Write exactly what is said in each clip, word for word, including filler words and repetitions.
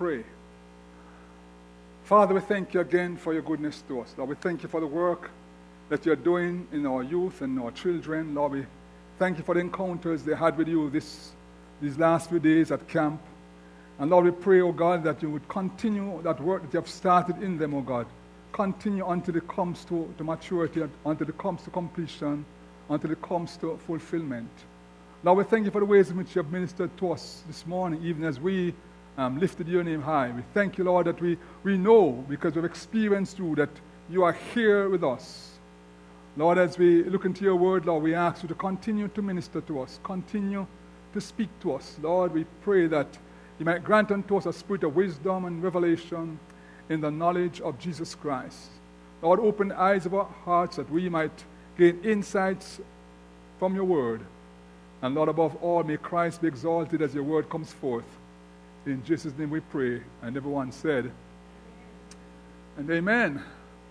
pray. Father, we thank you again for your goodness to us. Lord, we thank you for the work that you're doing in our youth and our children. Lord, we thank you for the encounters they had with you this, these last few days at camp. And Lord, we pray, oh God, that you would continue that work that you have started in them, oh God. Continue until it comes to, to maturity, until it comes to completion, until it comes to fulfillment. Lord, we thank you for the ways in which you have ministered to us this morning, even as we um, lifted your name high. We thank you, Lord, that we, we know, because we've experienced you, that you are here with us. Lord, as we look into your word, Lord, we ask you to continue to minister to us, continue to speak to us. Lord, we pray that you might grant unto us a spirit of wisdom and revelation in the knowledge of Jesus Christ. Lord, open the eyes of our hearts that we might gain insights from your word. And Lord, above all, may Christ be exalted as your word comes forth. In Jesus' name we pray. And everyone said, and amen.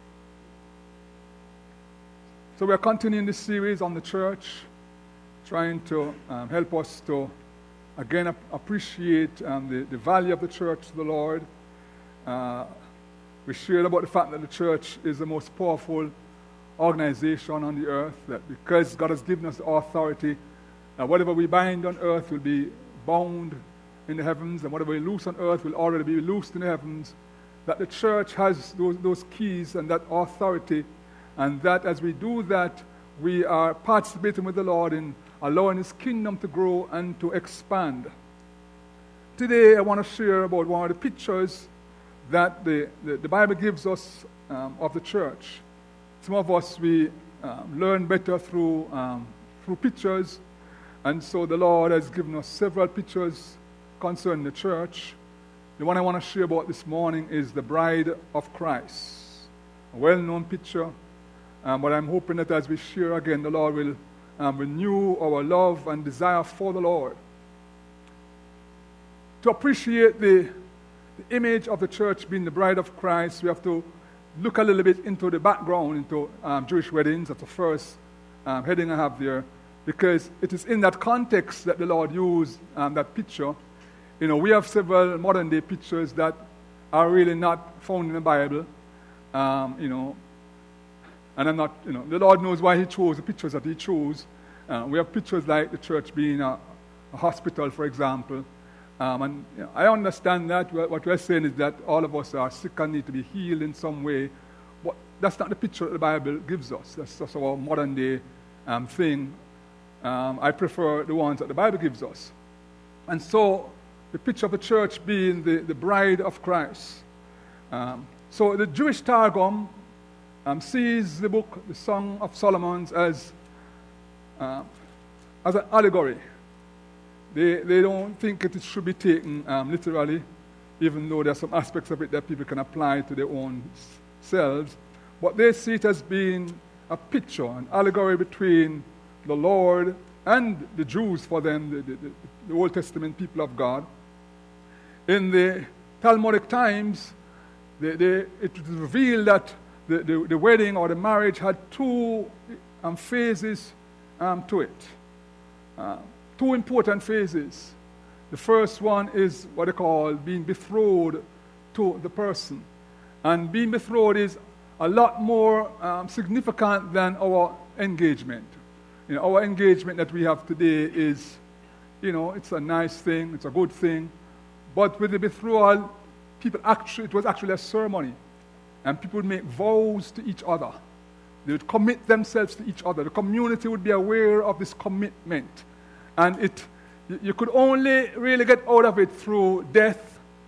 So we are continuing this series on the church, trying to um, help us to, again, ap- appreciate um, the, the value of the church to the Lord. Uh, we shared about the fact that the church is the most powerful organization on the earth, that because God has given us the authority, uh, whatever we bind on earth will be bound in the heavens, and whatever we loose on earth will already be loosed in the heavens, that the church has those, those keys and that authority. And that as we do that, we are participating with the Lord in allowing His kingdom to grow and to expand. Today, I want to share about one of the pictures that the, the, the Bible gives us um, of the church. Some of us, we um, learn better through, um, through pictures. And so the Lord has given us several pictures concerning the church. The one I want to share about this morning is the bride of Christ. A well-known picture. Um, but I'm hoping that as we share again, the Lord will um, renew our love and desire for the Lord. To appreciate the, the image of the church being the bride of Christ, we have to look a little bit into the background, into um, Jewish weddings. That's the first um, heading I have there, because it is in that context that the Lord used um, that picture. You know, we have several modern-day pictures that are really not found in the Bible. Um, you know, And I'm not, you know, the Lord knows why He chose the pictures that He chose. Uh, we have pictures like the church being a, a hospital, for example. Um, and you know, I understand that. What we're saying is that all of us are sick and need to be healed in some way. But that's not the picture that the Bible gives us. That's just our modern day um, thing. Um, I prefer the ones that the Bible gives us. And so the picture of the church being the, the bride of Christ. Um, so the Jewish Targum Um, sees the book, the Song of Solomon, as uh, as an allegory. They they don't think it should be taken um, literally, even though there are some aspects of it that people can apply to their own selves. But they see it as being a picture, an allegory between the Lord and the Jews, for them, the, the, the Old Testament people of God. In the Talmudic times, they, they, it was revealed that The, the, the wedding or the marriage had two um, phases um, to it. Uh, two important phases. The first one is what they call being betrothed to the person. And being betrothed is a lot more um, significant than our engagement. You know, our engagement that we have today is, you know, it's a nice thing, it's a good thing. But with the betrothal, people actually, it was actually a ceremony. And people would make vows to each other. They would commit themselves to each other. The community would be aware of this commitment. And it, you could only really get out of it through death,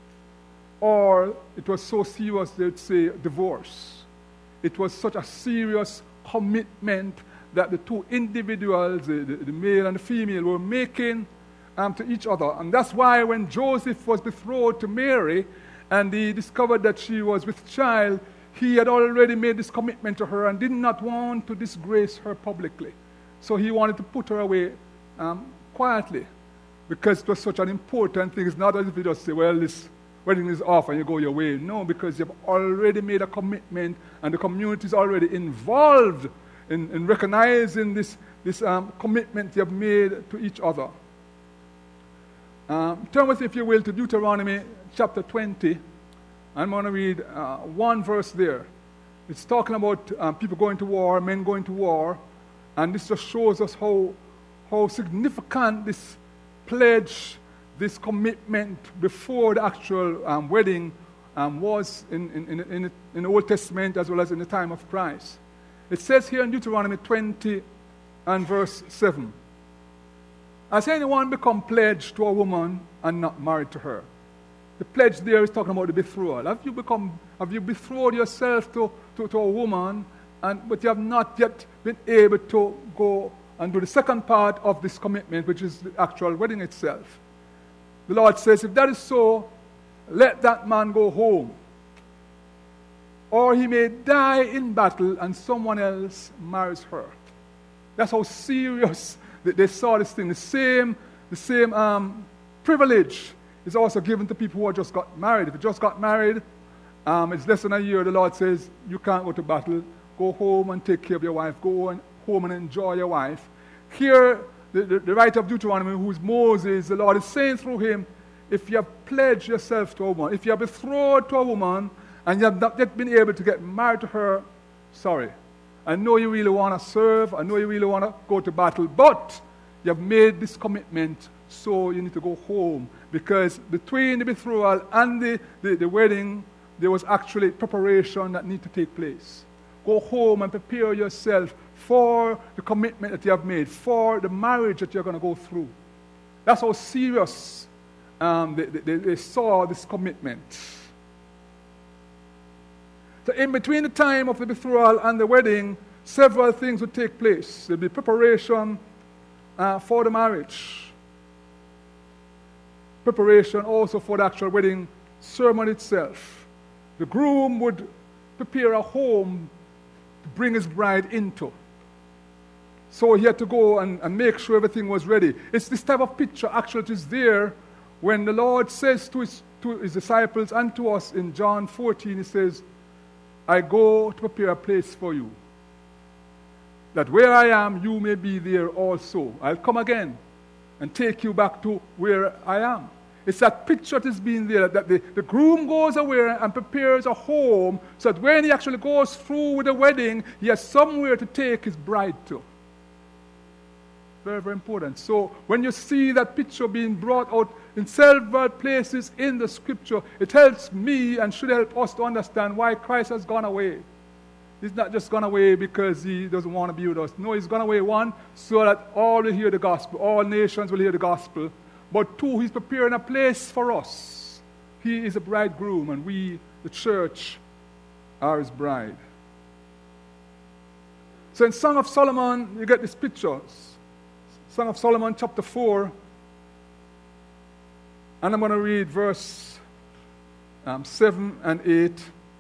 or it was so serious they would say divorce. It was such a serious commitment that the two individuals, the, the, the male and the female, were making um, to each other. And that's why when Joseph was betrothed to Mary, and he discovered that she was with child, he had already made this commitment to her and did not want to disgrace her publicly. So he wanted to put her away um, quietly, because it was such an important thing. It's not as if you just say, well, this wedding is off and you go your way. No, because you've already made a commitment and the community is already involved in, in recognizing this, this um, commitment you have made to each other. Um, turn with me, if you will, to Deuteronomy chapter twenty. I'm going to read uh, one verse there. It's talking about um, people going to war, men going to war, and this just shows us how, how significant this pledge, this commitment before the actual um, wedding um, was in, in, in, in, in the Old Testament as well as in the time of Christ. It says here in Deuteronomy twenty and verse seven, "Has anyone become pledged to a woman and not married to her?" The pledge there is talking about the betrothal. Have you become, have you betrothed yourself to, to, to a woman, and but you have not yet been able to go and do the second part of this commitment, which is the actual wedding itself? The Lord says, if that is so, let that man go home, or he may die in battle and someone else marries her. That's how serious they, they saw this thing. The same, the same um, privilege is also given to people who have just got married. If you just got married, um, it's less than a year, the Lord says, you can't go to battle. Go home and take care of your wife. Go and, home and enjoy your wife. Here, the, the, the writer of Deuteronomy, who is Moses, the Lord is saying through him, if you have pledged yourself to a woman, if you have betrothed to a woman, and you have not yet been able to get married to her, sorry. I know you really want to serve. I know you really want to go to battle, but you have made this commitment, so you need to go home. Because between the betrothal and the, the, the wedding, there was actually preparation that needed to take place. Go home and prepare yourself for the commitment that you have made, for the marriage that you're going to go through. That's how serious um, they, they, they saw this commitment. So in between the time of the betrothal and the wedding, several things would take place. There would be preparation uh, for the marriage. Preparation also for the actual wedding ceremony itself. The groom would prepare a home to bring his bride into. So he had to go and, and make sure everything was ready. It's this type of picture actually that is there when the Lord says to his, to his disciples and to us in John fourteen, he says, I go to prepare a place for you, that where I am, you may be there also. I'll come again and take you back to where I am. It's that picture that is being there, that the, the groom goes away and prepares a home so that when he actually goes through with the wedding, he has somewhere to take his bride to. Very, very important. So when you see that picture being brought out in several places in the scripture, it helps me and should help us to understand why Christ has gone away. He's not just gone away because he doesn't want to be with us. No, he's gone away, one, so that all will hear the gospel, all nations will hear the gospel. But two, he's preparing a place for us. He is a bridegroom, and we, the church, are his bride. So in Song of Solomon, you get these pictures. Song of Solomon, chapter four. And I'm going to read verse um, seven and eight.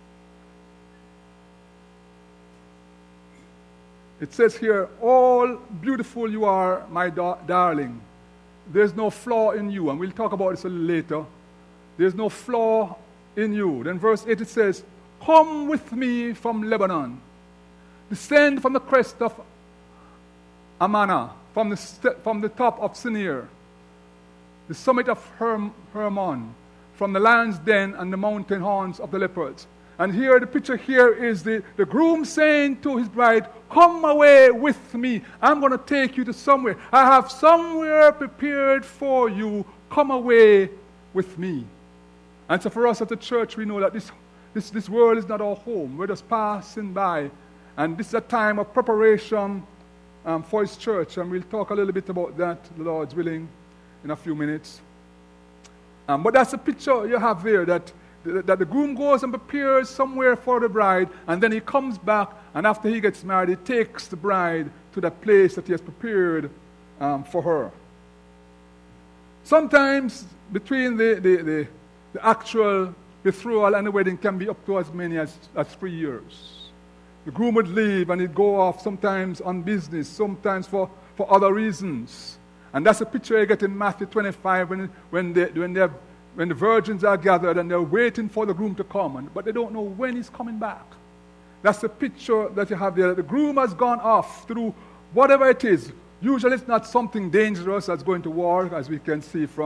It says here, all beautiful you are, my da- darling. There's no flaw in you. And we'll talk about this a little later. There's no flaw in you. Then verse eight, it says, come with me from Lebanon. Descend from the crest of Amana, from the, st- from the top of Sinir, the summit of Herm- Hermon, from the lion's den and the mountain horns of the leopards. And here, the picture here is the, the groom saying to his bride, come away with me. I'm going to take you to somewhere. I have somewhere prepared for you. Come away with me. And so for us at the church, we know that this, this, this world is not our home. We're just passing by. And this is a time of preparation um, for his church. And we'll talk a little bit about that, the Lord's willing, in a few minutes. Um, but that's the picture you have there, that that the groom goes and prepares somewhere for the bride, and then he comes back, and after he gets married, he takes the bride to that place that he has prepared um, for her. Sometimes between the, the, the, the actual betrothal and the wedding can be up to as many as, as three years. The groom would leave and he'd go off sometimes on business, sometimes for, for other reasons. And that's a picture you get in Matthew twenty-five when, when, they, when, they have, when the virgins are gathered and they're waiting for the groom to come, and, but they don't know when he's coming back. That's the picture that you have there. The groom has gone off through whatever it is. Usually it's not something dangerous as going to war, as we can see from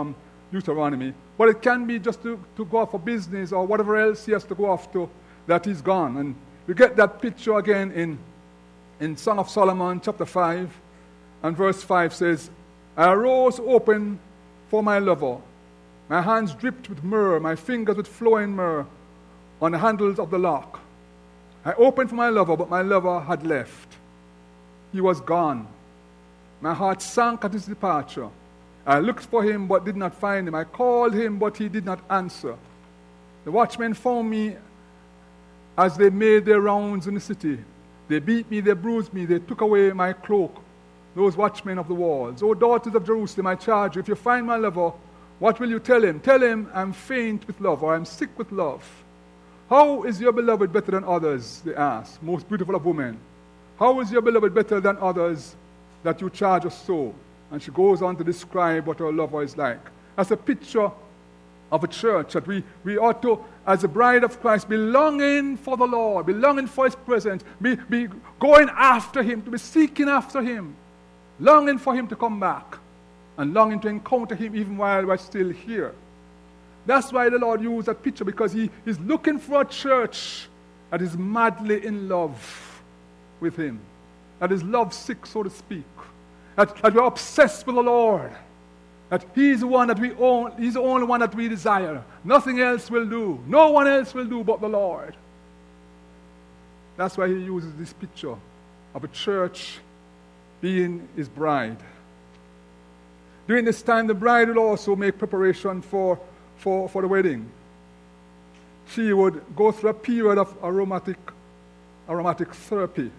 Deuteronomy. But it can be just to, to go off for business or whatever else he has to go off to, that he's gone. And we get that picture again in, in Song of Solomon, chapter five, and verse five says, I arose open for my lover. My hands dripped with myrrh, my fingers with flowing myrrh on the handles of the lock. I opened for my lover, but my lover had left. He was gone. My heart sank at his departure. I looked for him, but did not find him. I called him, but he did not answer. The watchmen found me as they made their rounds in the city. They beat me, they bruised me, they took away my cloak, those watchmen of the walls. O daughters of Jerusalem, I charge you, if you find my lover, what will you tell him? Tell him, I'm faint with love, or I'm sick with love. How is your beloved better than others? They ask, most beautiful of women. How is your beloved better than others that you charge us so? And she goes on to describe what her lover is like. That's a picture of a church that we, we ought to, as a bride of Christ, be longing for the Lord, be longing for his presence, be, be going after him, to be seeking after him, longing for him to come back, and longing to encounter him even while we're still here. That's why the Lord used that picture, because he is looking for a church that is madly in love with him, that is lovesick, so to speak, that, that we're obsessed with the Lord, that he's the one that we own, he's the only one that we desire. Nothing else will do. No one else will do but the Lord. That's why he uses this picture of a church being his bride. During this time, the bride will also make preparation for, for, for the wedding. She would go through a period of aromatic, aromatic therapy.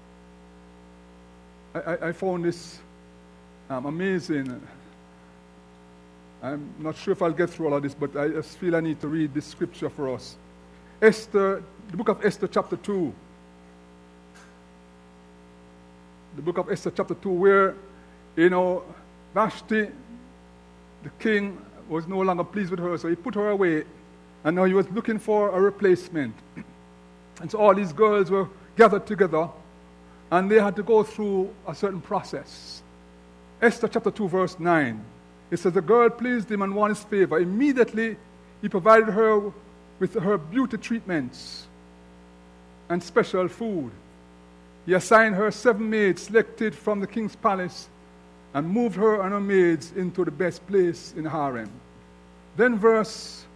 I, I, I found this um, amazing. I'm not sure if I'll get through all of this, but I just feel I need to read this scripture for us. Esther, the book of Esther, chapter two. The book of Esther, chapter two, where, you know, Vashti, the king, was no longer pleased with her, so he put her away, and now he was looking for a replacement. And so all these girls were gathered together, and they had to go through a certain process. Esther, chapter two, verse nine. It says, the girl pleased him and won his favor. Immediately, he provided her with her beauty treatments and special food. He assigned her seven maids selected from the king's palace and moved her and her maids into the best place in the harem. Then verse,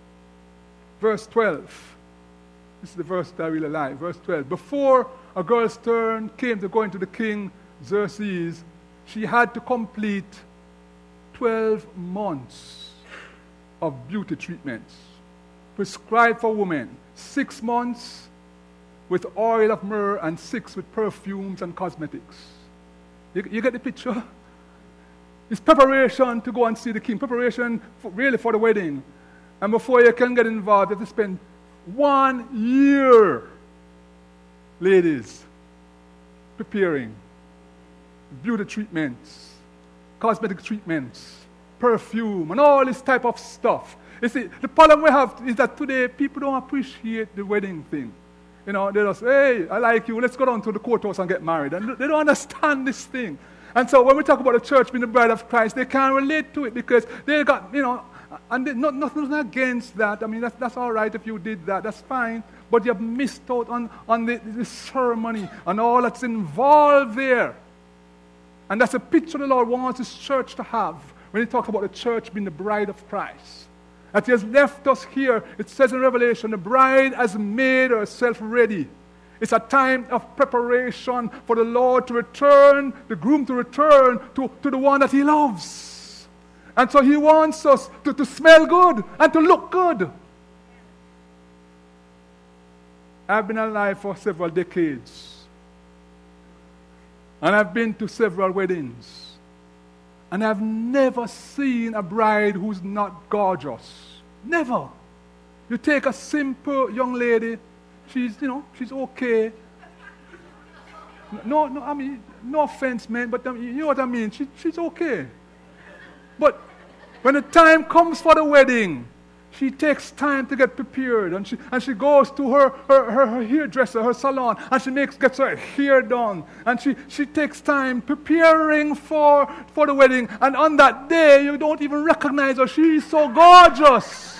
verse twelve. This is the verse that I really like. Verse twelve. Before a girl's turn came to go into the king Xerxes, she had to complete twelve months of beauty treatments prescribed for women. Six months with oil of myrrh and six with perfumes and cosmetics. You, you get the picture? It's preparation to go and see the king. Preparation for, really for the wedding. And before you can get involved, you have to spend one year, ladies, preparing beauty treatments, cosmetic treatments, perfume, and all this type of stuff. You see, the problem we have is that today people don't appreciate the wedding thing. You know, they just, hey, I like you, let's go down to the courthouse and get married. And they don't understand this thing. And so when we talk about the church being the bride of Christ, they can't relate to it because they got, you know, and they, not, nothing against that. I mean, that's, that's all right if you did that. That's fine. But you have missed out on, on the, the ceremony and all that's involved there. And that's a picture the Lord wants his church to have when he talks about the church being the bride of Christ. That he has left us here. It says in Revelation, the bride has made herself ready. It's a time of preparation for the Lord to return, the groom to return to, to the one that he loves. And so he wants us to, to smell good and to look good. I've been alive for several decades. And I've been to several weddings. And I've never seen a bride who's not gorgeous. Never. You take a simple young lady, she's, you know, she's okay. No, no, I mean, no offense, man, but I mean, you know what I mean? She, she's okay. But when the time comes for the wedding, She takes time to get prepared, and she and she goes to her, her, her, her hairdresser, her salon, and she makes gets her hair done. And she, she takes time preparing for, for the wedding. And on that day, you don't even recognize her. She is so gorgeous.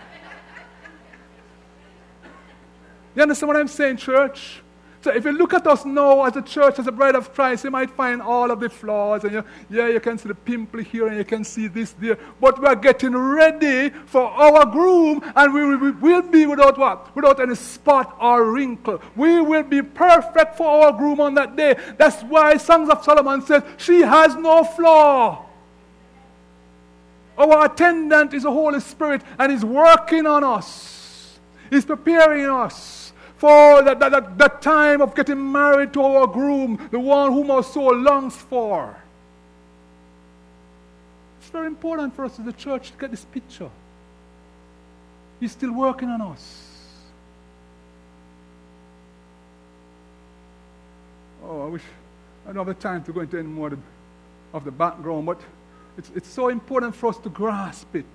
You understand what I'm saying, church? So if you look at us now as a church, as a bride of Christ, you might find all of the flaws. And you, yeah, you can see the pimple here and you can see this there. But we are getting ready for our groom, and we will we'll be without what? Without any spot or wrinkle. We will be perfect for our groom on that day. That's why Songs of Solomon says, she has no flaw. Our attendant is the Holy Spirit, and He's working on us. He's preparing us for that, that, that, that time of getting married to our groom, the one whom our soul longs for. It's very important for us as a church to get this picture. He's still working on us. Oh, I wish I don't have the time to go into any more of the, of the background, but it's, it's so important for us to grasp it.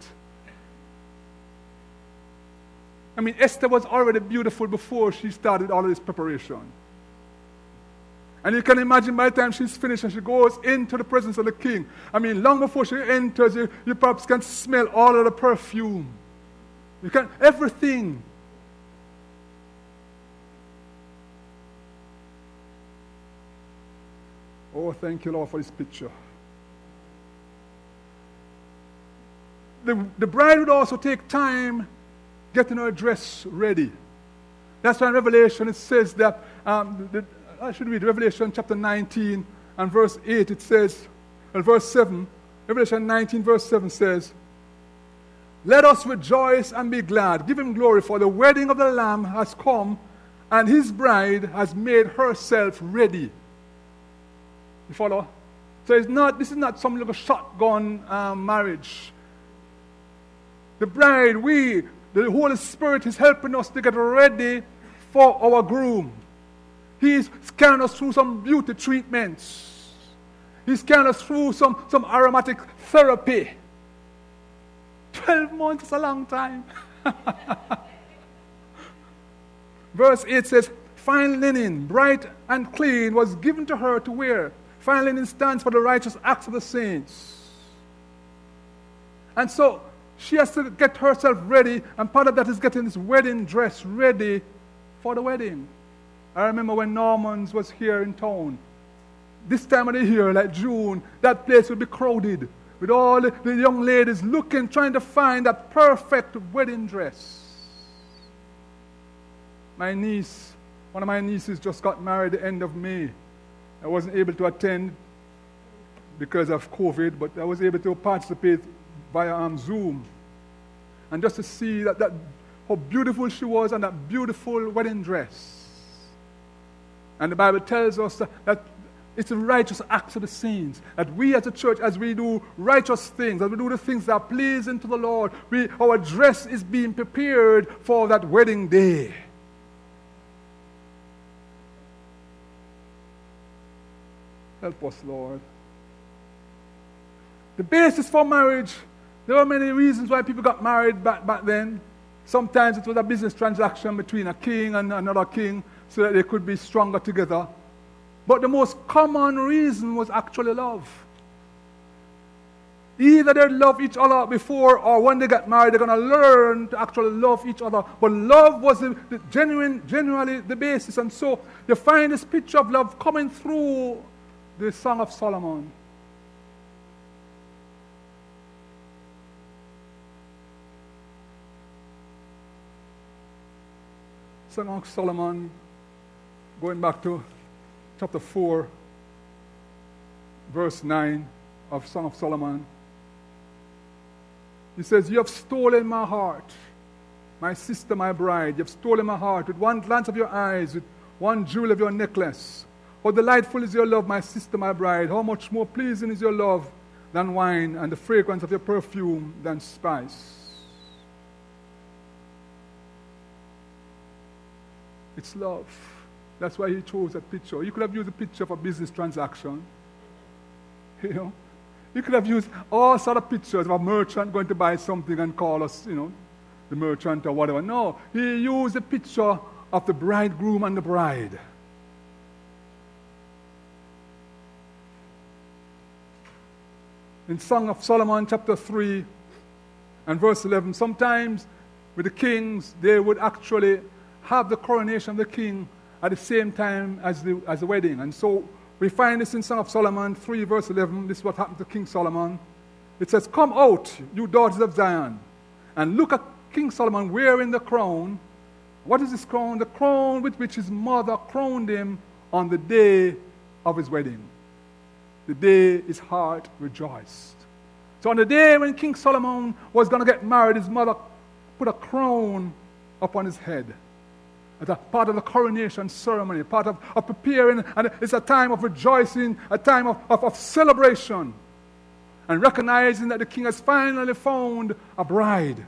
I mean, Esther was already beautiful before she started all of this preparation. And you can imagine by the time she's finished and she goes into the presence of the king, I mean, long before she enters, you, you perhaps can smell all of the perfume. You can, everything. Oh, thank you, Lord, for this picture. The, the bride would also take time getting her dress ready. That's why in Revelation it says that, um, the, I should read Revelation chapter nineteen and verse eight, it says, and verse seven, Revelation nineteen verse seven says, let us rejoice and be glad, give Him glory, for the wedding of the Lamb has come, and His bride has made herself ready. You follow? So it's not, this is not some little shotgun um, marriage. The bride, we, the Holy Spirit is helping us to get ready for our groom. He's carrying us through some beauty treatments. He's carrying us through some, some aromatic therapy. Twelve months is a long time. Verse eight says, fine linen, bright and clean, was given to her to wear. Fine linen stands for the righteous acts of the saints. And so, she has to get herself ready, and part of that is getting this wedding dress ready for the wedding. I remember when Norman's was here in town. This time of the year, like June, that place would be crowded with all the, the young ladies looking, trying to find that perfect wedding dress. My niece, one of my nieces just got married at the end of May. I wasn't able to attend because of COVID, but I was able to participate via um, Zoom, and just to see that, that how beautiful she was and that beautiful wedding dress. And the Bible tells us that, that it's a righteous acts of the saints, that we as a church, as we do righteous things, as we do the things that are pleasing to the Lord, we, our dress is being prepared for that wedding day. Help us, Lord. The basis for marriage, there were many reasons why people got married back, back then. Sometimes it was a business transaction between a king and another king so that they could be stronger together. But the most common reason was actually love. Either they love each other before, or when they get married, they're going to learn to actually love each other. But love was the, the genuine, generally the basis. And so you find this picture of love coming through the Song of Solomon. Song of Solomon, going back to chapter four, verse nine of Song of Solomon. He says, you have stolen my heart, my sister, my bride. You have stolen my heart with one glance of your eyes, with one jewel of your necklace. How delightful is your love, my sister, my bride. How much more pleasing is your love than wine, and the fragrance of your perfume than spice. It's love. That's why he chose that picture. You could have used a picture of a business transaction. You know, you could have used all sort of pictures of a merchant going to buy something and call us, you know. the merchant or whatever. No, he used a picture of the bridegroom and the bride. In Song of Solomon, chapter three and verse eleven, sometimes with the kings, they would actually have the coronation of the king at the same time as the, as the wedding. And so we find this in Song of Solomon three, verse eleven. This is what happened to King Solomon. It says, "Come out, you daughters of Zion, and look at King Solomon wearing the crown." What is this crown? The crown with which his mother crowned him on the day of his wedding. The day his heart rejoiced. So on the day when King Solomon was going to get married, his mother put a crown upon his head as a part of the coronation ceremony, part of, of preparing, and it's a time of rejoicing, a time of, of, of celebration, and recognizing that the king has finally found a bride.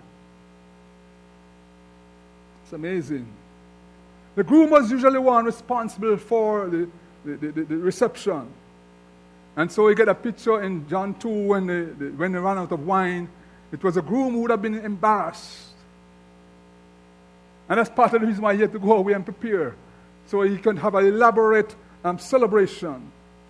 It's amazing. The groom was usually one responsible for the, the, the, the reception. And so we get a picture in John two when they, the, when they ran out of wine. It was a groom who would have been embarrassed. And that's part of the reason why he had to go away and prepare, so he can have an elaborate um, celebration.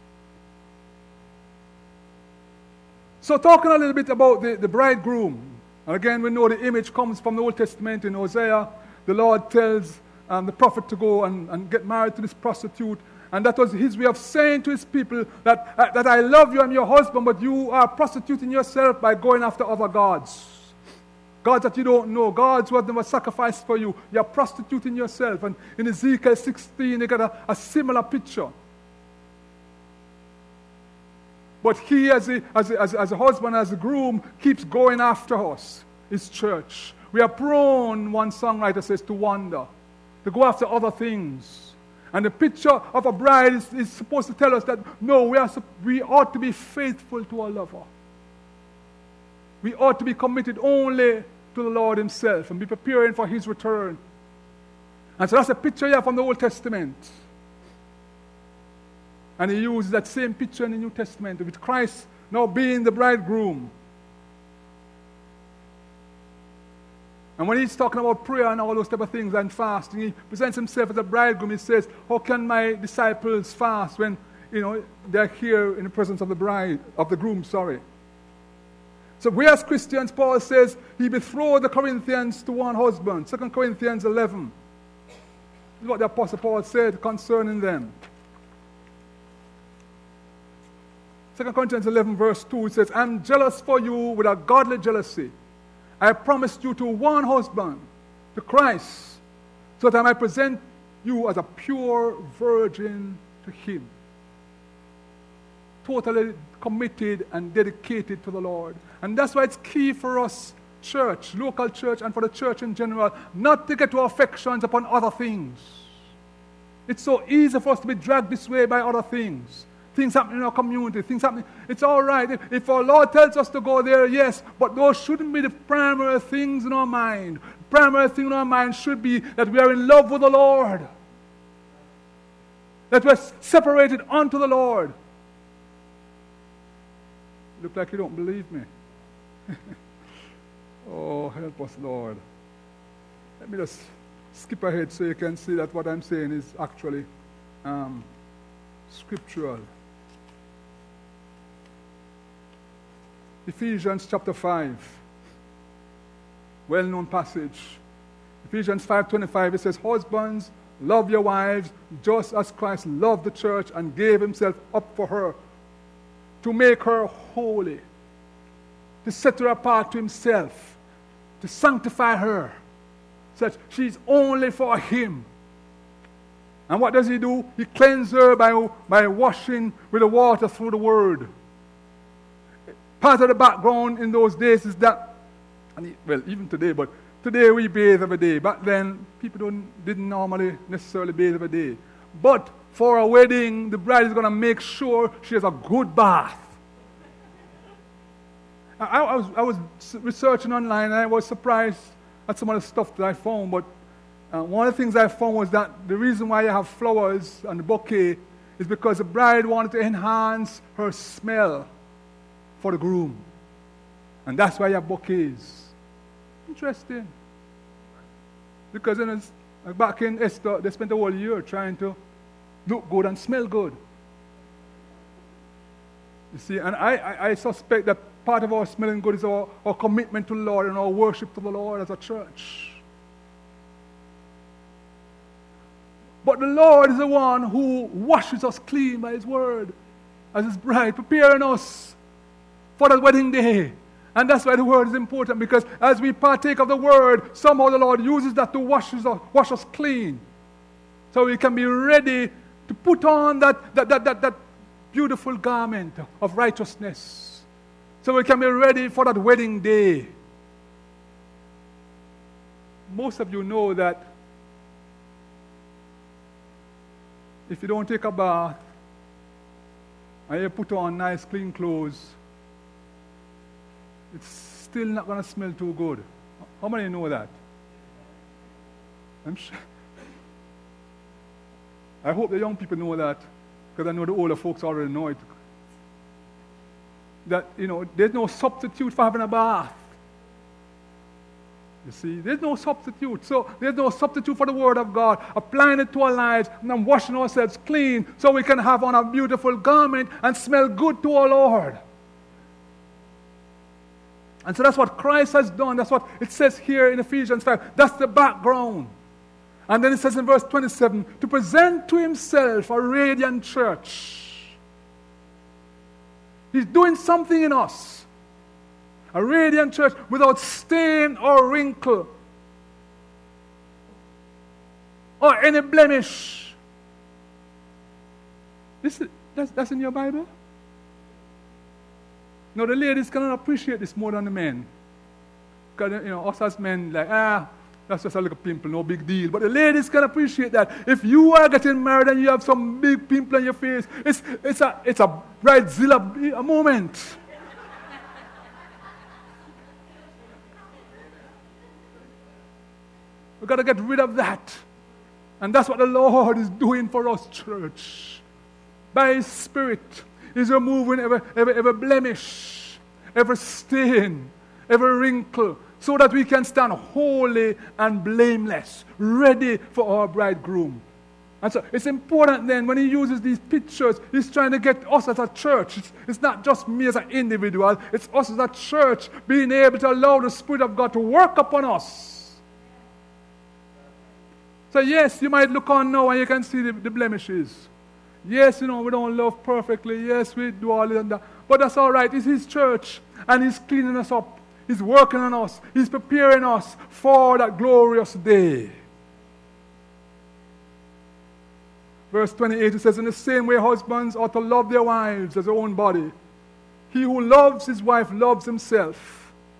So talking a little bit about the, the bridegroom. And again, we know the image comes from the Old Testament. In Hosea, the Lord tells um, the prophet to go and, and get married to this prostitute. And that was his way of saying to his people that, uh, that I love you, I'm your husband, but you are prostituting yourself by going after other gods. Gods that you don't know, gods who have never sacrificed for you. You're prostituting yourself. And in Ezekiel sixteen, you get a, a similar picture. But he, as a, as, a, as, a, as a husband, as a groom, keeps going after us, his church. We are prone, one songwriter says, to wander, to go after other things. And the picture of a bride is, is supposed to tell us that, no, we, are, we ought to be faithful to our lover. We ought to be committed only to the Lord himself and be preparing for his return. And so that's a picture here from the Old Testament. And he uses that same picture in the New Testament with Christ now being the bridegroom. And when he's talking about prayer and all those type of things and fasting, he presents himself as a bridegroom. He says, how can my disciples fast when, you know, they're here in the presence of the bride, of the groom, sorry. So we as Christians, Paul says, he betrothed the Corinthians to one husband. Second Corinthians eleven. This is what the Apostle Paul said concerning them. Second Corinthians eleven verse two, it says, I'm jealous for you with a godly jealousy. I promised you to one husband, to Christ, so that I might present you as a pure virgin to him. Totally committed and dedicated to the Lord. And that's why it's key for us, church, local church, and for the church in general, not to get our affections upon other things. It's so easy for us to be dragged this way by other things. Things happening in our community, things happening. It's all right. If, if our Lord tells us to go there, yes, but those shouldn't be the primary things in our mind. The primary thing in our mind should be that we are in love with the Lord. That we're separated unto the Lord. You look like you don't believe me. Oh, help us, Lord. Let me just skip ahead so you can see that what I'm saying is actually um, scriptural. Ephesians chapter five, well-known passage. Ephesians five twenty-five, it says, husbands, love your wives, just as Christ loved the church and gave himself up for her, to make her holy, to set her apart to himself, to sanctify her, so that she's only for him. And what does he do? He cleanses her by, by washing with the water through the word. Part of the background in those days is that, and well, even today, but today we bathe every day. Back then, people don't, didn't normally necessarily bathe every day. But for a wedding, the bride is going to make sure she has a good bath. I, I, was, I was researching online, and I was surprised at some of the stuff that I found. But uh, one of the things I found was that the reason why you have flowers on the bouquet is because the bride wanted to enhance her smell for the groom. And that's why you have bouquets. Interesting. Because you know, like back in Esther, they spent a whole year trying to look good and smell good. You see, and I, I, I suspect that part of our smelling good is our, our commitment to the Lord and our worship to the Lord as a church. But the Lord is the one who washes us clean by His word as His bride, preparing us for that wedding day. And that's why the word is important, because as we partake of the word, somehow the Lord uses that to wash us, wash us clean. So we can be ready to put on that, that, that, that, that beautiful garment of righteousness. So we can be ready for that wedding day. Most of you know that if you don't take a bath and you put on nice clean clothes, it's still not going to smell too good. How many know that? I'm sure. I hope the young people know that, because I know the older folks already know it. That, you know, there's no substitute for having a bath. You see, there's no substitute. So there's no substitute for the Word of God, applying it to our lives and then washing ourselves clean so we can have on a beautiful garment and smell good to our Lord. And so that's what Christ has done. That's what it says here in Ephesians five. That's the background. And then it says in verse twenty-seven, to present to Himself a radiant church. He's doing something in us. A radiant church without stain or wrinkle or any blemish. This is, that's, that's in your Bible? No, the ladies cannot appreciate this more than the men. Because, you know, us as men, like, ah, that's just a little pimple, no big deal. But the ladies can appreciate that. If you are getting married and you have some big pimple on your face, it's, it's a, it's a bridezilla moment. We've got to get rid of that. And that's what the Lord is doing for us, church. By His Spirit, He's removing every, every, every blemish, every stain, every wrinkle, so that we can stand holy and blameless, ready for our bridegroom. And so it's important then, when He uses these pictures, He's trying to get us as a church. It's, it's not just me as an individual, it's us as a church being able to allow the Spirit of God to work upon us. So yes, you might look on now and you can see the, the blemishes. Yes, you know, we don't love perfectly. Yes, we do all this and that. But that's all right. It's His church, and He's cleaning us up. He's working on us. He's preparing us for that glorious day. Verse twenty-eight, it says, in the same way husbands ought to love their wives as their own body. He who loves his wife loves himself.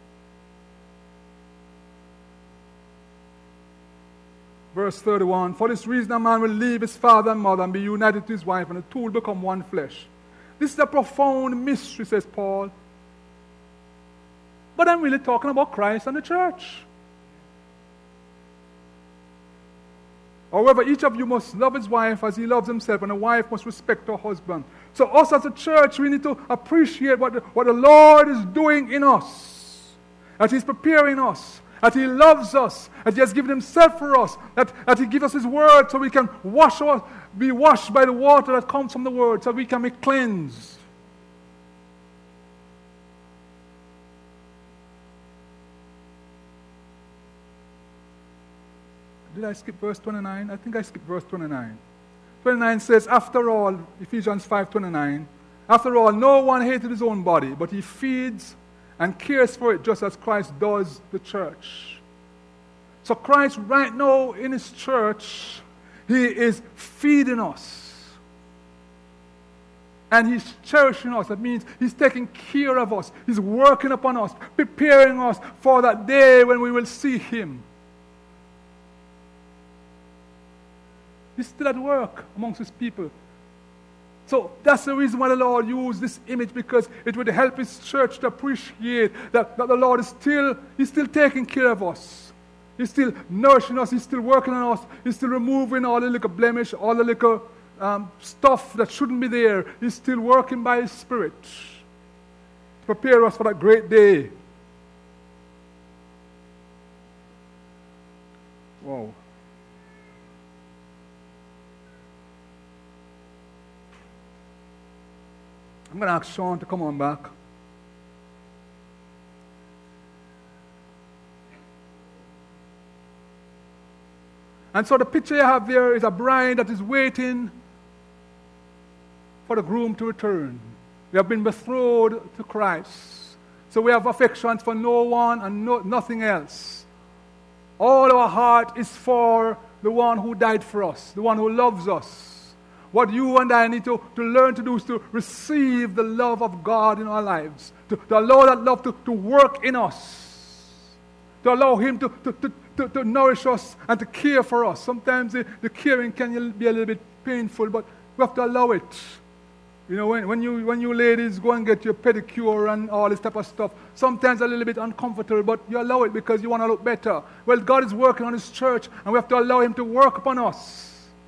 Verse thirty-one, for this reason a man will leave his father and mother and be united to his wife, and the two will become one flesh. This is a profound mystery, says Paul. But I'm really talking about Christ and the church. However, each of you must love his wife as he loves himself, and the wife must respect her husband. So us as a church, we need to appreciate what the, what the Lord is doing in us. That He's preparing us. That He loves us, that He has given Himself for us, that, that He gives us His word so we can wash our, be washed by the water that comes from the word, so we can be cleansed. Did I skip verse twenty-nine? I think I skipped verse twenty-nine. twenty-nine says, after all, Ephesians five twenty-nine, after all, no one hated his own body, but he feeds and cares for it just as Christ does the church. So Christ right now in His church, He is feeding us. And He's cherishing us. That means He's taking care of us. He's working upon us, preparing us for that day when we will see Him. He's still at work amongst His people. So that's the reason why the Lord used this image, because it would help His church to appreciate that, that the Lord is still, He's still taking care of us. He's still nourishing us. He's still working on us. He's still removing all the little blemish, all the little um, stuff that shouldn't be there. He's still working by His Spirit to prepare us for that great day. Wow. I'm going to ask Sean to come on back. And so the picture you have there is a bride that is waiting for the groom to return. We have been betrothed to Christ. So we have affections for no one and no, nothing else. All our heart is for the one who died for us, the one who loves us. What you and I need to, to learn to do is to receive the love of God in our lives, to, to allow that love to, to work in us, to allow Him to, to, to, to, to nourish us and to care for us. Sometimes the, the caring can be a little bit painful, but we have to allow it. You know, when, when you when you ladies go and get your pedicure and all this type of stuff, sometimes a little bit uncomfortable, but you allow it because you want to look better. Well, God is working on His church, and we have to allow Him to work upon us.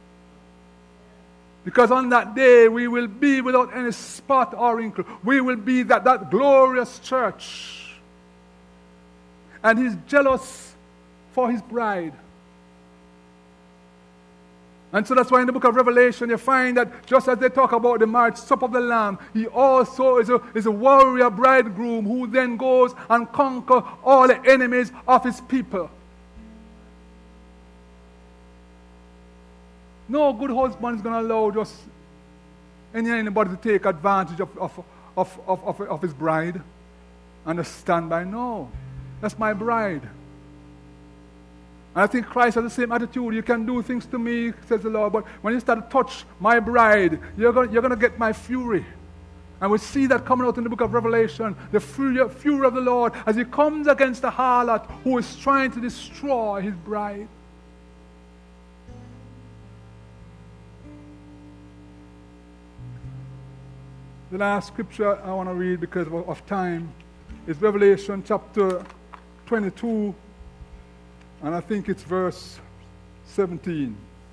Because on that day, we will be without any spot or wrinkle. We will be that, that glorious church. And He's jealous for His bride. And so that's why in the book of Revelation you find that just as they talk about the marriage supper of the Lamb, He also is a, is a warrior bridegroom who then goes and conquers all the enemies of His people. No good husband is going to allow just any anybody to take advantage of, of, of, of, of, of his bride and to stand by. No, that's my bride. And I think Christ has the same attitude. You can do things to me, says the Lord, but when you start to touch my bride, you're going, you're going to get my fury. And we see that coming out in the book of Revelation, the fury, fury of the Lord as He comes against the harlot who is trying to destroy His bride. The last scripture I want to read because of, of time is Revelation chapter twenty-two, and I think it's verse seventeen.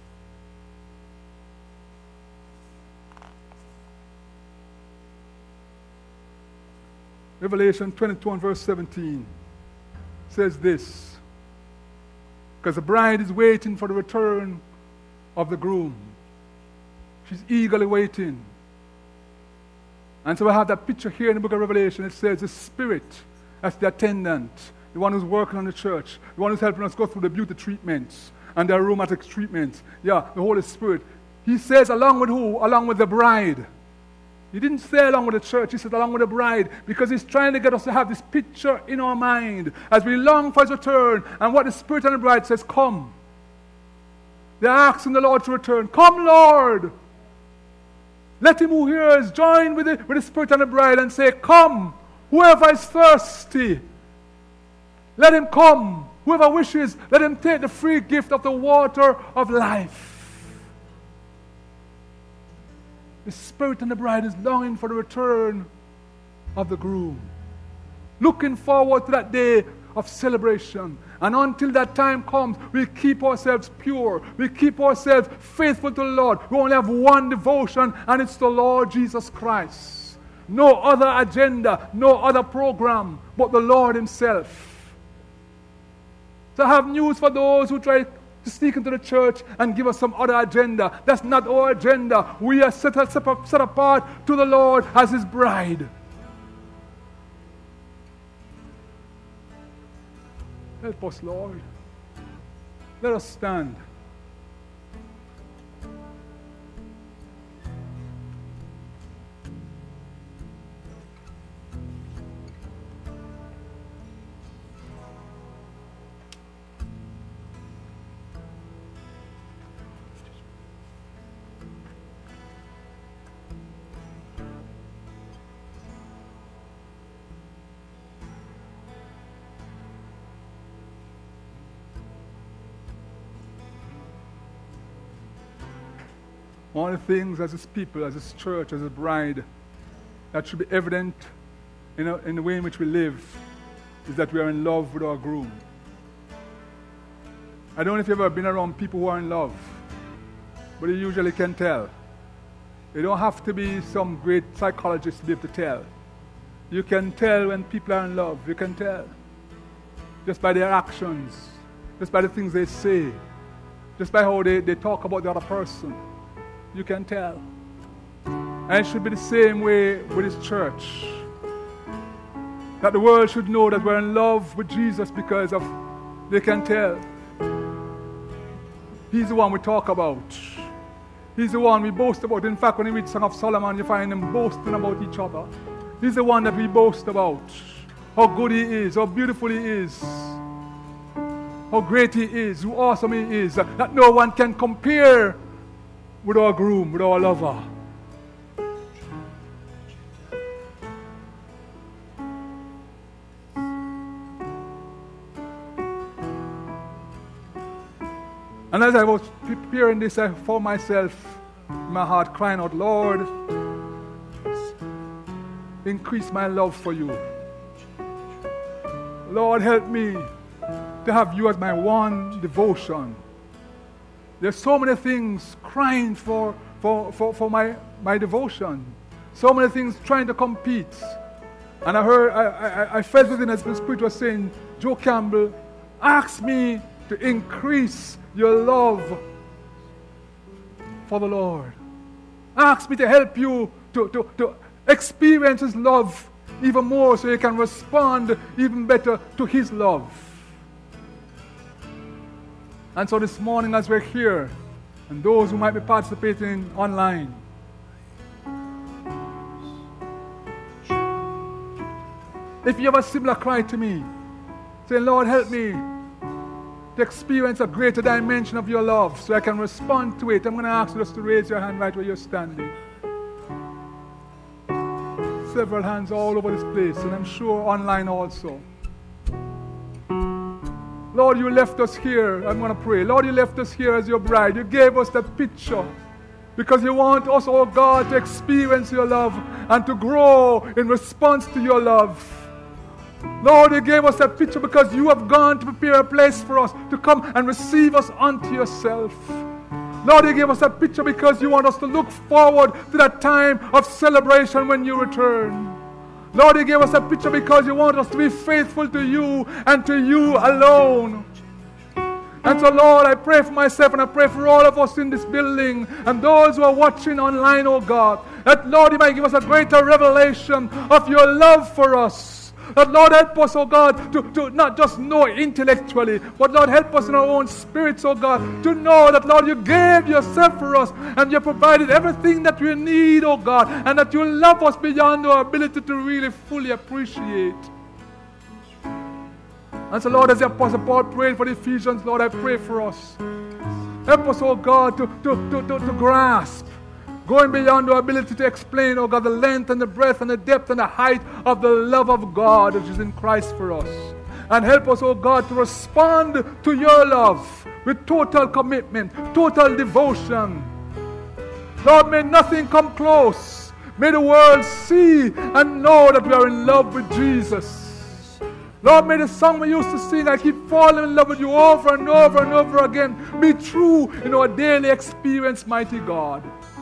Revelation twenty-two and verse seventeen says this, because the bride is waiting for the return of the groom. She's eagerly waiting. And so we have that picture here in the book of Revelation. It says the Spirit, that's the attendant, the one who's working on the church, the one who's helping us go through the beauty treatments and the aromatic treatments. Yeah, the Holy Spirit. He says along with who? Along with the bride. He didn't say along with the church. He said along with the bride, because He's trying to get us to have this picture in our mind as we long for His return. And what the Spirit and the bride says, come. They're asking the Lord to return. Come, Lord. Let him who hears join with the, with the Spirit and the bride and say, come, whoever is thirsty, let him come. Whoever wishes, let him take the free gift of the water of life. The Spirit and the bride is longing for the return of the groom, looking forward to that day of celebration. And until that time comes, we keep ourselves pure. We keep ourselves faithful to the Lord. We only have one devotion, and it's the Lord Jesus Christ. No other agenda, no other program, but the Lord Himself. So I have news for those who try to sneak into the church and give us some other agenda. That's not our agenda. We are set, set apart to the Lord as His bride. Help us, Lord. Let us stand. One of the things as His people, as His church, as His bride, that should be evident in, a, in the way in which we live is that we are in love with our groom. I don't know if you've ever been around people who are in love, but you usually can tell. You don't have to be some great psychologist to be able to tell. You can tell when people are in love. You can tell just by their actions, just by the things they say, just by how they, they talk about the other person. You can tell. And it should be the same way with His church. That the world should know that we're in love with Jesus because of, they can tell. He's the one we talk about. He's the one we boast about. In fact, when you read Song of Solomon, you find them boasting about each other. He's the one that we boast about. How good He is, how beautiful He is, how great He is, how awesome He is. That no one can compare with our groom, with our lover. And as I was preparing this, I found myself in my heart crying out, Lord, increase my love for you. Lord, help me to have you as my one devotion. There's so many things crying for, for, for, for my, my devotion. So many things trying to compete. And I heard, I, I, I felt within as the Spirit was saying, Joe Campbell, ask me to increase your love for the Lord. Ask me to help you to, to, to experience His love even more so you can respond even better to His love. And so this morning as we're here, and those who might be participating online, if you have a similar cry to me, say, Lord, help me to experience a greater dimension of your love so I can respond to it. I'm going to ask you just to raise your hand right where you're standing. Several hands all over this place, and I'm sure online also. Lord, you left us here. I'm going to pray. Lord, you left us here as your bride. You gave us that picture because you want us, oh God, to experience your love and to grow in response to your love. Lord, you gave us that picture because you have gone to prepare a place for us to come and receive us unto yourself. Lord, you gave us that picture because you want us to look forward to that time of celebration when you return. Lord, you gave us that picture because you want us to be faithful to you and to you alone. And so, Lord, I pray for myself and I pray for all of us in this building and those who are watching online, oh God, that, Lord, you might give us a greater revelation of your love for us. That, Lord, help us, oh God, to, to not just know intellectually, but, Lord, help us in our own spirits, oh God, to know that, Lord, you gave yourself for us and you provided everything that we need, oh God, and that you love us beyond our ability to really fully appreciate. And so, Lord, as the Apostle Paul prayed for the Ephesians, Lord, I pray for us. Help us, oh God, to, to, to, to, to grasp, going beyond our ability to explain, oh God, the length and the breadth and the depth and the height of the love of God which is in Christ for us. And help us, oh God, to respond to your love with total commitment, total devotion. Lord, may nothing come close. May the world see and know that we are in love with Jesus. Lord, may the song we used to sing, I keep falling in love with you over and over and over again, be true in our daily experience, mighty God.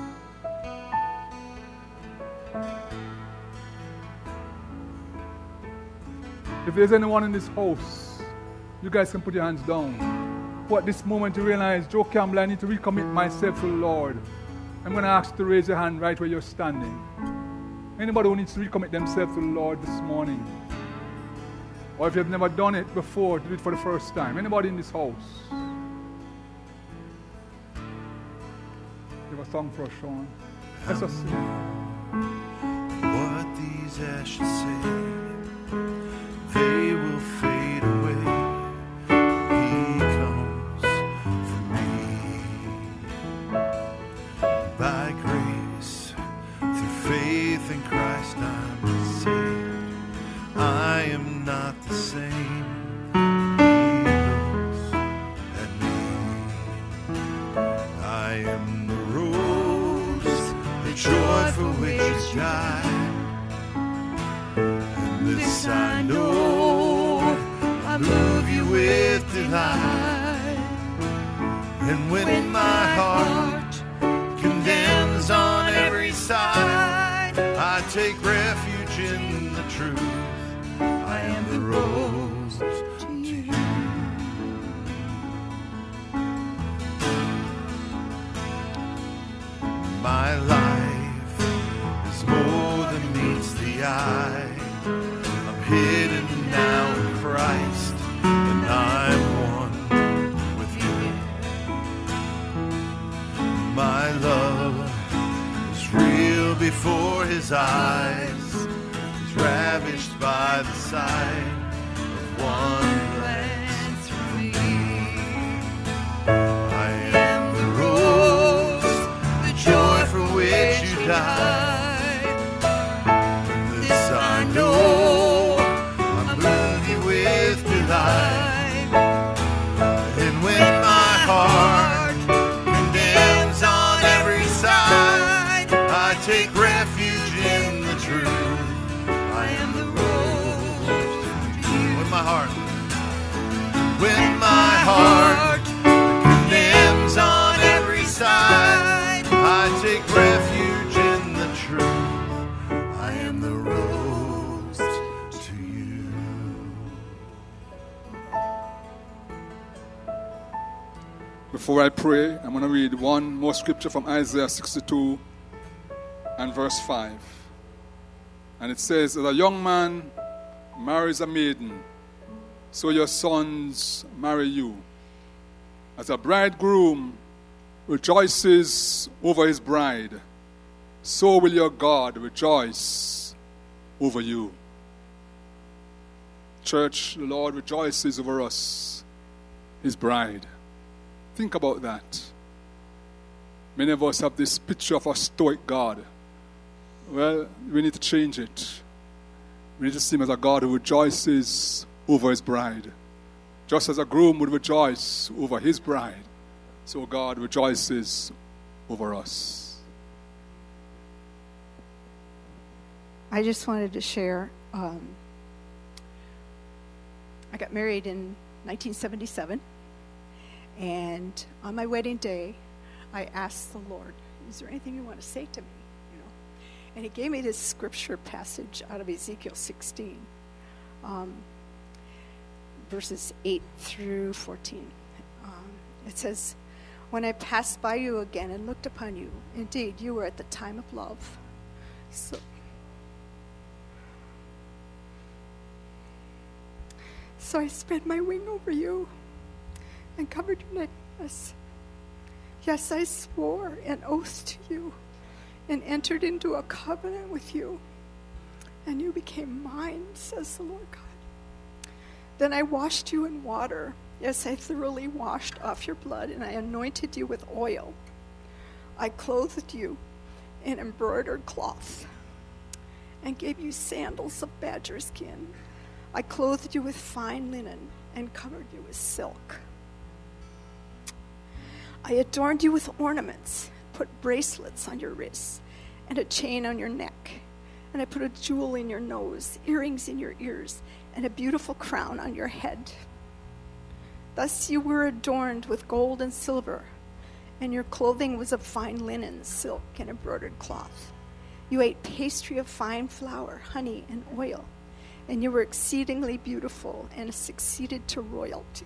If there's anyone in this house, you guys can put your hands down. Who at this moment you realize, Joe Campbell, I need to recommit myself to the Lord. I'm going to ask you to raise your hand right where you're standing. Anybody who needs to recommit themselves to the Lord this morning? Or if you've never done it before, do it for the first time. Anybody in this house? You have a song for us, Sean. Let's just sing. What these ashes say, they will fade away. He comes for me. By grace, through faith in Christ, I'm saved. I am not the same. He looks at me. I am the rose, the joy for which He died. This I know, I move you with delight. And when, when my heart condemns on every side, I take refuge in the truth. I am the rose to you. My life is more than meets the eye. I'm hidden now in Christ, and I'm one with you. My love is real before his eyes. He's ravished by the sight of one glance from me. I am the rose, the joy for which you died. This I know, I move you with delight. And when my heart condemns on every side, I take refuge in the truth. I am the rose. With my heart, when my heart condemns on every side, I take refuge in the truth. I am the rose to you. Before I pray, I'm going to read one more scripture from Isaiah sixty-two and verse five. And it says, as a young man marries a maiden, so your sons marry you. As a bridegroom rejoices over his bride, so will your God rejoice over you. Church, the Lord rejoices over us, his bride. Think about that. Many of us have this picture of a stoic God. Well, we need to change it. We need to see him as a God who rejoices over his bride. Just as a groom would rejoice over his bride, so God rejoices over us. I just wanted to share. Um, I got married in nineteen seventy-seven, and on my wedding day, I asked the Lord, is there anything you want to say to me? You know, and he gave me this scripture passage out of Ezekiel sixteen, um, verses eight through fourteen. Um, it says, when I passed by you again and looked upon you, indeed, you were at the time of love. So, so I spread my wing over you and covered your nakedness. Yes, I swore an oath to you and entered into a covenant with you, and you became mine, says the Lord God. Then I washed you in water. Yes, I thoroughly washed off your blood, and I anointed you with oil. I clothed you in embroidered cloth and gave you sandals of badger skin. I clothed you with fine linen and covered you with silk. I adorned you with ornaments, put bracelets on your wrists, and a chain on your neck. And I put a jewel in your nose, earrings in your ears, and a beautiful crown on your head. Thus you were adorned with gold and silver, and your clothing was of fine linen, silk, and embroidered cloth. You ate pastry of fine flour, honey, and oil, and you were exceedingly beautiful and succeeded to royalty.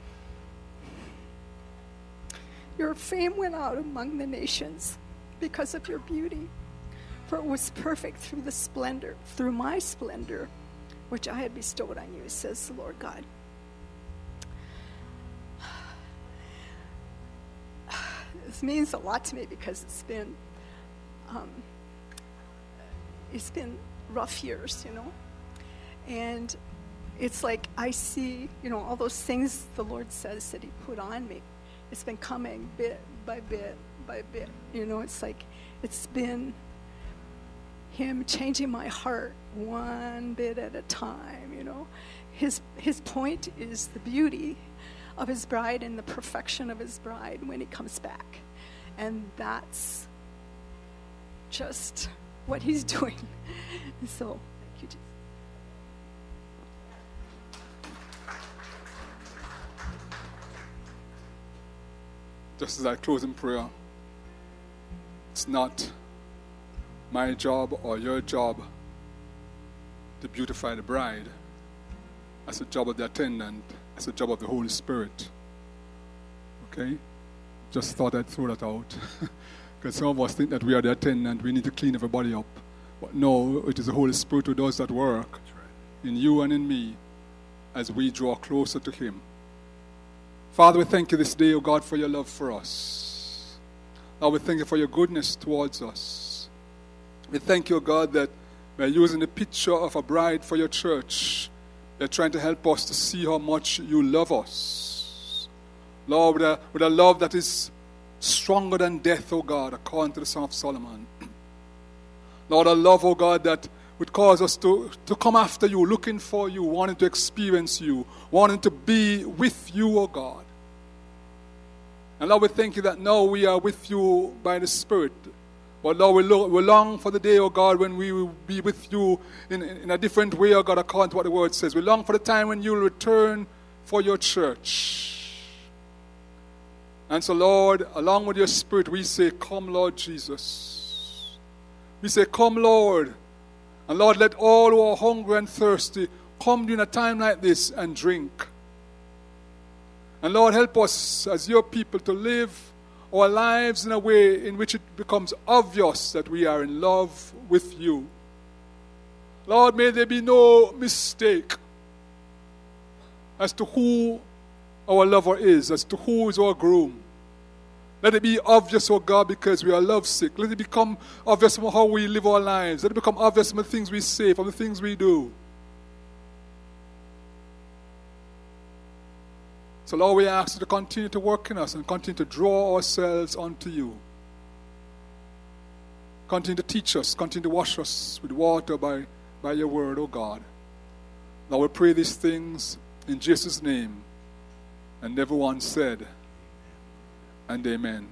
Your fame went out among the nations because of your beauty, for it was perfect through the splendor, through my splendor, which I had bestowed on you, says the Lord God. This means a lot to me because it's been, um, it's been rough years, you know, and it's like I see, you know, all those things the Lord says that He put on me. It's been coming bit by bit by bit. You know, it's like it's been Him changing my heart one bit at a time, you know. His his point is the beauty of His bride and the perfection of His bride when He comes back. And that's just what He's doing. So, thank you, Jesus. Just as I close in prayer, it's not my job or your job to beautify the bride. That's the job of the attendant. That's the job of the Holy Spirit. Okay? Just thought I'd throw that out. Because some of us think that we are the attendant, we need to clean everybody up. But no, it is the Holy Spirit who does that work right. in you and in me as we draw closer to Him. Father, we thank you this day, O God, for your love for us. Lord, we thank you for your goodness towards us. We thank you, O God, that by using the picture of a bride for your church, you're trying to help us to see how much you love us. Lord, with a, with a love that is stronger than death, O God, according to the Song of Solomon. Lord, a love, O God, that would cause us to, to come after you, looking for you, wanting to experience you, wanting to be with you, O God. And Lord, we thank you that now we are with you by the Spirit. But Lord, we, lo- we long for the day, O God, when we will be with you in, in, in a different way, O God, according to what the Word says. We long for the time when you will return for your church. And so, Lord, along with your Spirit, we say, come, Lord Jesus. We say, come, Lord. And Lord, let all who are hungry and thirsty come during a time like this and drink. And Lord, help us as your people to live our lives in a way in which it becomes obvious that we are in love with you. Lord, may there be no mistake as to who our lover is, as to who is our groom. Let it be obvious, oh God, because we are lovesick. Let it become obvious from how we live our lives. Let it become obvious from the things we say, from the things we do. So, Lord, we ask you to continue to work in us and continue to draw ourselves unto you. Continue to teach us, continue to wash us with water by, by your word, oh God. Lord, we pray these things in Jesus' name. And everyone said, and amen.